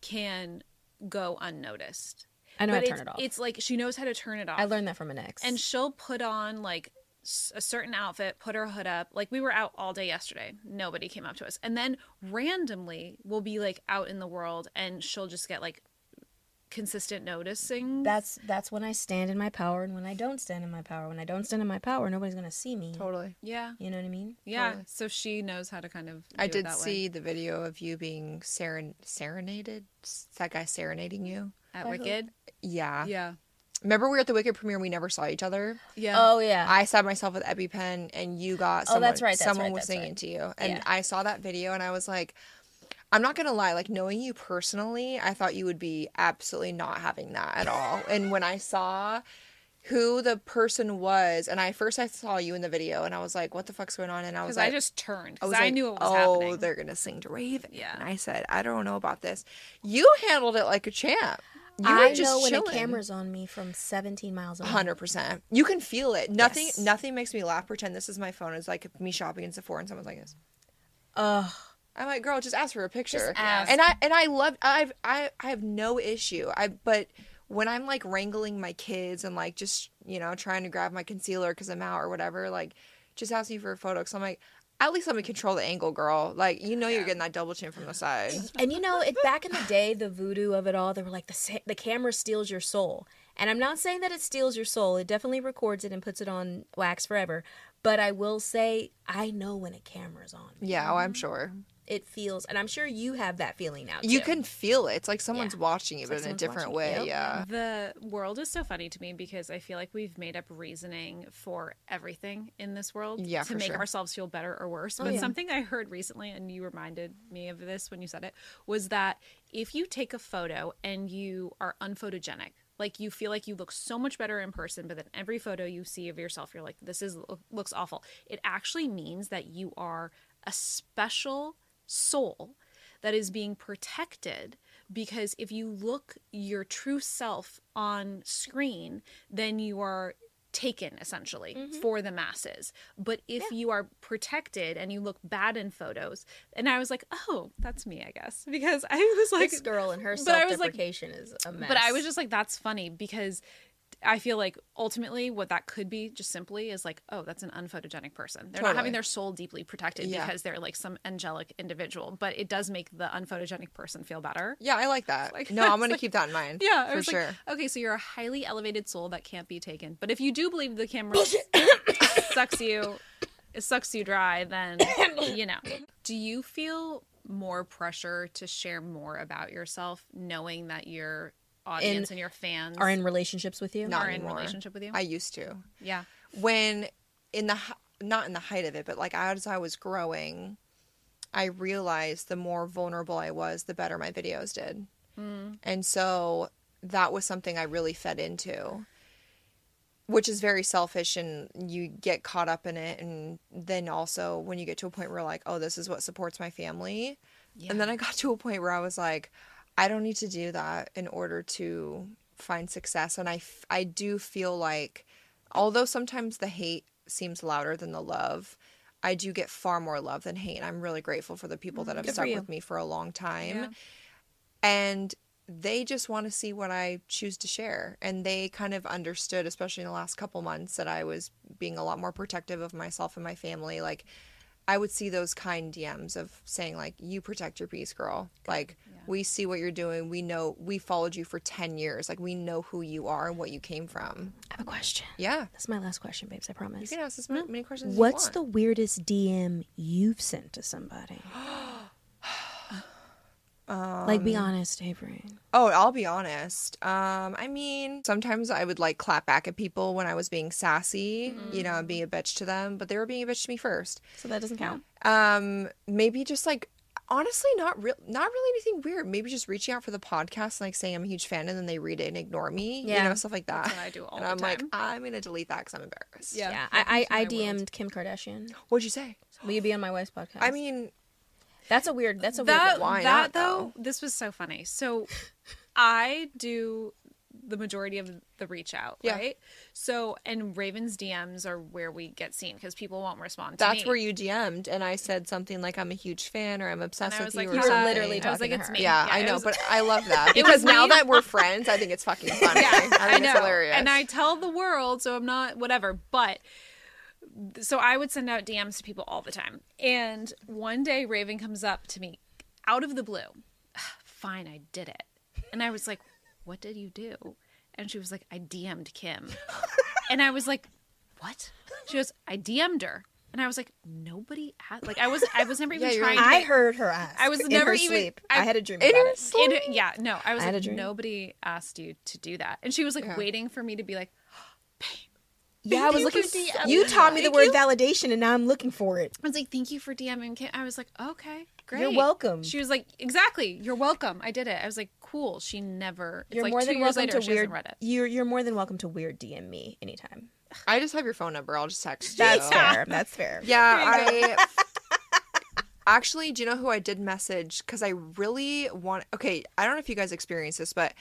can go unnoticed. I know but how to it's, turn it off. It's like she knows how to turn it off. I learned that from an ex. And she'll put on like s- a certain outfit, put her hood up. Like we were out all day yesterday. Nobody came up to us. And then randomly we'll be like out in the world and she'll just get like consistent noticing. that's that's when I stand in my power and when I don't stand in my power. When I don't stand in my power, nobody's gonna see me. Totally. yeah. You know what I mean? Yeah. Totally. So she knows how to kind of do I it did that way. see the video of you being seren- serenaded. Is that guy serenading you? At I Wicked. Yeah. Yeah. Remember we were at the Wicked premiere. We never saw each other. Yeah. Oh yeah. I stabbed myself with EpiPen, and you got. Oh, Someone, that's right, that's someone right, was that's singing right. to you, and Yeah. I saw that video, and I was like, I'm not gonna lie. Like knowing you personally, I thought you would be absolutely not having that at all. And when I saw who the person was, and I first I saw you in the video, and I was like, what the fuck's going on? And I was Because like, I just turned. I Because was I, like, knew it was oh, happening. they're gonna sing to Raven. Yeah. And I said, I don't know about this. You handled it like a champ. You were I just know when chilling. a camera's on me from seventeen miles away. Hundred percent. You can feel it. Nothing. Yes. Nothing makes me laugh. Pretend this is my phone. It's like me shopping in Sephora and someone's like this. Ugh. I'm like, girl, just ask for a picture. Just ask. And I and I love. I've I I have no issue. I but when I'm like wrangling my kids and like just you know trying to grab my concealer because I'm out or whatever, like just asking for a photo. Because I'm like, at least let me control the angle, girl. Like you know you're getting that double chin from the side. And you know, it back in the day, the voodoo of it all, they were like the sa- the camera steals your soul. And I'm not saying that it steals your soul. It definitely records it and puts it on wax forever. But I will say, I know when a camera's on. Yeah, oh, I'm sure. it feels, and I'm sure you have that feeling now, too. You can feel it. It's like someone's Yeah. watching you, It's but like in a someone's different watching you. way. Yep. Yeah. The world is so funny to me because I feel like we've made up reasoning for everything in this world Yeah, to for make sure. ourselves feel better or worse. Oh, But yeah. something I heard recently, and you reminded me of this when you said it, was that if you take a photo and you are unphotogenic, like you feel like you look so much better in person, but then every photo you see of yourself, you're like, this is looks awful. It actually means that you are a special soul that is being protected, because if you look your true self on screen, then you are taken essentially for the masses. But if you are protected and you look bad in photos, and I was like, oh, that's me, I guess, because I was like, This girl and her but I was like- self-deprecation is a mess. but I was just like, that's funny, because I feel like ultimately what that could be just simply is like, oh, that's an unphotogenic person. They're not Totally. having their soul deeply protected Yeah. because they're like some angelic individual, but it does make the unphotogenic person feel better. Yeah, I like that. Like, no, I'm it's going to like- keep that in mind. Yeah, I for was sure. like, okay, so you're a highly elevated soul that can't be taken. But if you do believe the camera sucks you, it sucks you dry, then you know. Do you feel more pressure to share more about yourself, knowing that your audience and your fans are in relationships with you. Not are in anymore. relationship with you? I used to. yeah. When in the h- not in the height of it, but like as I was growing, I realized the more vulnerable I was, the better my videos did. Mm. And so that was something I really fed into, which is very selfish, and you get caught up in it. And then also when you get to a point where like, oh, this is what supports my family. Yeah. And then I got to a point where I was like, I don't need to do that in order to find success. And I, f- I do feel like, although sometimes the hate seems louder than the love, I do get far more love than hate. I'm really grateful for the people that have Good for stuck you. with me for a long time. Yeah. And they just want to see what I choose to share. And they kind of understood, especially in the last couple months, that I was being a lot more protective of myself and my family. Like, I would see those kind D Ms of saying, like, you protect your peace, girl. Like, Yeah. we see what you're doing. We know, we followed you for ten years. Like, we know who you are and what you came from. I have a question. Yeah. That's my last question, babes. I You promise. can ask as many, many questions What's as the you want. weirdest D M you've sent to somebody? like, be honest, Avery. Oh, I'll be honest. Um, I mean, sometimes I would like clap back at people when I was being sassy, you know, and being a bitch to them, but they were being a bitch to me first. So that doesn't count. Um, maybe just like honestly, not real, not really anything weird. Maybe just reaching out for the podcast and like saying I'm a huge fan, and then they read it and ignore me. Yeah. You know, stuff like that. That's what I do all and the I'm like, time. I'm gonna delete that because I'm embarrassed. Yeah. Yeah, Welcome I to I, I my world. D M'd Kim Kardashian. What'd you say? Will you be on my wife's podcast? I mean, that's a weird. That's a that weird one. Why that not, though, though? this was so funny. So I do the majority of the reach out, Yeah. right? So, and Raven's D Ms are where we get seen because people won't respond to that's me. where you D M'd, and I said something like I'm a huge fan or I'm obsessed And I with was you. like, or You were something. literally I was like, talking to it's her. me. Yeah, Yeah, I it know, was- but I love that It because was now me. that we're friends, I think it's fucking funny. Yeah, I think I know. it's hilarious. And I tell the world, so I'm not whatever. But so I would send out D Ms to people all the time. And one day Raven comes up to me out of the blue. Fine, I did it. And I was like, what did you do? And she was like, I D M'd Kim. And I was like, what? She goes, I D M'd her. And I was like, nobody asked. Like, I was, I was never even Yeah, you're trying like- to. I get- heard her ask. I was in never her even- sleep. I- I, had a dream in about her it. sleep? It, yeah, no, I was I had a like, dream. nobody asked you to do that. And she was like Yeah. waiting for me to be like, Yeah, I was you looking. for DMing You taught me the Thank word you. validation, and now I'm looking for it. I was like, thank you for DMing Kim. I was like, okay, great. You're welcome. She was like, exactly, you're welcome. I did it. I was like, cool. She never. It's You're like more two than years welcome later, to she weird. hasn't read it. You're you're more than welcome to weird D M me anytime. I just have your phone number. I'll just text you. That's fair. That's fair. Yeah, I actually, do you know who I did message? Because I really want. Okay, I don't know if you guys experience this, but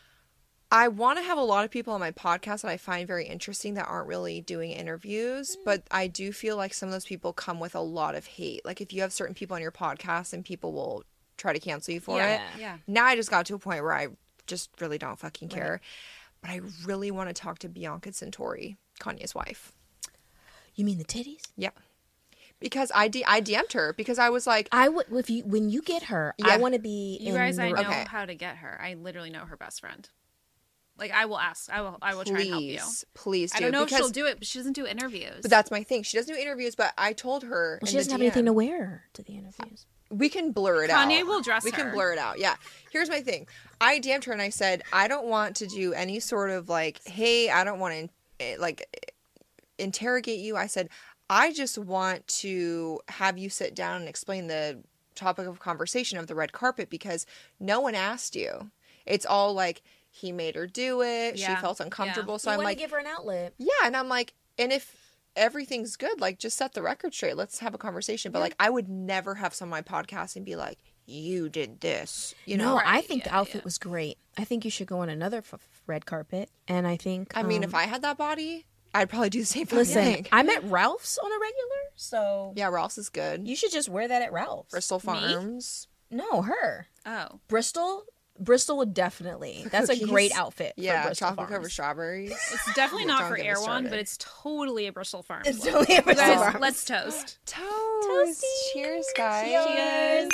I want to have a lot of people on my podcast that I find very interesting that aren't really doing interviews. But I do feel like some of those people come with a lot of hate. Like if you have certain people on your podcast, and people will try to cancel you for Yeah, it. yeah. Now I just got to a point where I just really don't fucking care. But I really want to talk to Bianca Centauri, Kanye's wife. You mean the titties? Yeah. Because I, D- I D M'd her because I was like, I would if you when you get her, Yeah. I want to be. You in guys, the, I know Okay. how to get her. I literally know her best friend. Like, I will ask. I will. I will please, try and help you. Please do. I don't know because, if she'll do it, but she doesn't do interviews. But that's my thing. She doesn't do interviews, but I told her. Well, in she doesn't the have D M, anything to wear to the interviews. We can blur it out. Kanye will dress We her. can blur it out. Yeah. Here's my thing. I D M'd her and I said, I don't want to do any sort of like, hey, I don't want to like interrogate you. I said, I just want to have you sit down and explain the topic of conversation of the red carpet because no one asked you. It's all like, he made her do it. Yeah. She felt uncomfortable. Yeah. So You I'm want like, to give her an outlet. yeah. And I'm like, and if everything's good, like just set the record straight. Let's have a conversation. But like, I would never have some of my podcast and be like, you did this. You know, No, Right, I think yeah, the outfit yeah. was great. I think you should go on another f- red carpet. And I think. I mean, um, if I had that body, I'd probably do the same fucking Listen, thing. I'm at Ralph's on a regular, so Yeah, Ross is good. you should just wear that at Ralph's. Bristol Farms. No, her. Oh. Bristol. Bristol would definitely. That's a Cookies. great outfit. Yeah, for Bristol chocolate covered Farms. strawberries. It's definitely not Don't for get me Erewhon, started. but it's totally a Bristol Farms. It's look. totally a You Bristol guys, Farms. let's toast. Toast. Cheers, guys. Cheers.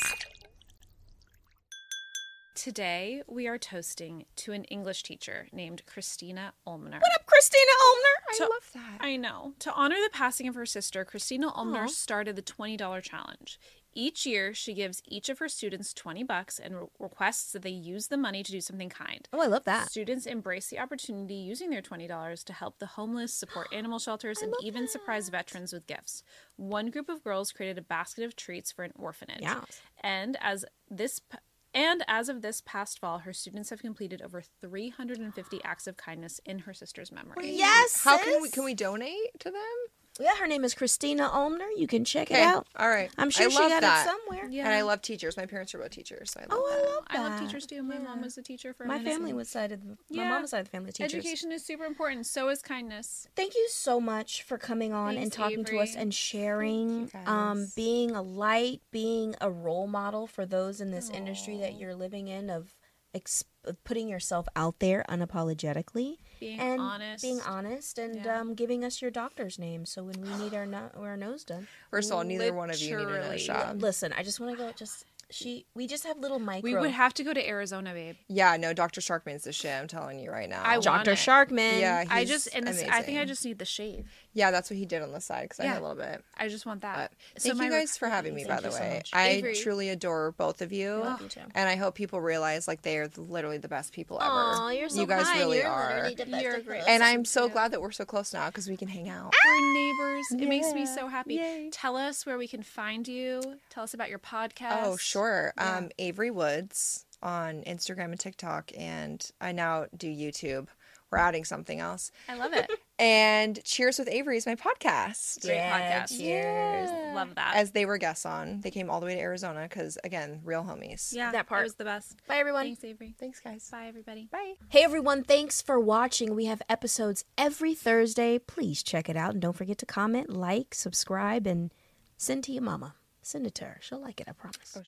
Today, we are toasting to an English teacher named Christina Ulmner. What up, Christina Ulmner? I To- love that. I know. To honor the passing of her sister, Christina Ulmner started the twenty dollars challenge. Each year, she gives each of her students twenty bucks and re- requests that they use the money to do something kind. Oh, I love that. Students embrace the opportunity using their twenty dollars to help the homeless, support animal shelters, and even surprise veterans with gifts. One group of girls created a basket of treats for an orphanage. Yeah. And as this p- and as of this past fall, her students have completed over three hundred fifty acts of kindness in her sister's memory. Yes, How can sis. we can we donate to them? Yeah, her name is Christina Ulmner. You can check it Okay, out. all right. I'm sure I she love got that. it somewhere. Yeah. And I love teachers. My parents are both teachers, so I love Oh, that. I love that. I love teachers too. My mom was a teacher for a My minute. family was side of the, my Yeah. mom's side of the family teachers. Education is super important. So is kindness. Thank you so much for coming on and Thanks, talking to us Avery. and sharing, Thank you, um, guys. being a light, being a role model for those in this industry that you're living in of, ex- of putting yourself out there unapologetically Being and honest. being honest and Yeah. um, giving us your doctor's name so when we need our no- our nose done. First of all, neither one of you need a Literally. nose job. Listen, I just want to go. Just she, we just have little micro. We would have to go to Arizona, babe. Yeah, no, Doctor Sharkman's the shit. I'm telling you right now. I want Doctor it. Sharkman. Yeah, I he's just and this, I think I amazing. just need the shave. Yeah, that's what he did on the side because I Yeah. had a little bit. I just want that. But So thank you my guys for having me, by Thank the you so way. much. I Avery. truly adore both of you. Love you too. And I hope people realize like they are literally the best people ever. Aw, you're so you guys kind. really You're are. literally the best You're of great. us. And I'm so too. glad that we're so close now because we can hang out. We're neighbors. It makes me Yeah. so happy. Yay. Tell us where we can find you. Tell us about your podcast. Oh, sure. Um, Avery Woods on Instagram and TikTok, and I now do YouTube. We're adding something else. I love it. And Cheers with Avery is my podcast. Great Yeah, podcast. cheers. Love that. As they were guests on, they came all the way to Arizona because, again, real homies. yeah, that part. was the best. Bye, everyone. Thanks, Avery. Thanks, guys. Bye, everybody. Bye. Hey everyone, thanks for watching. We have episodes every Thursday. Please check it out and don't forget to comment, like, subscribe, and send to your mama. Send it to her. She'll like it, I promise.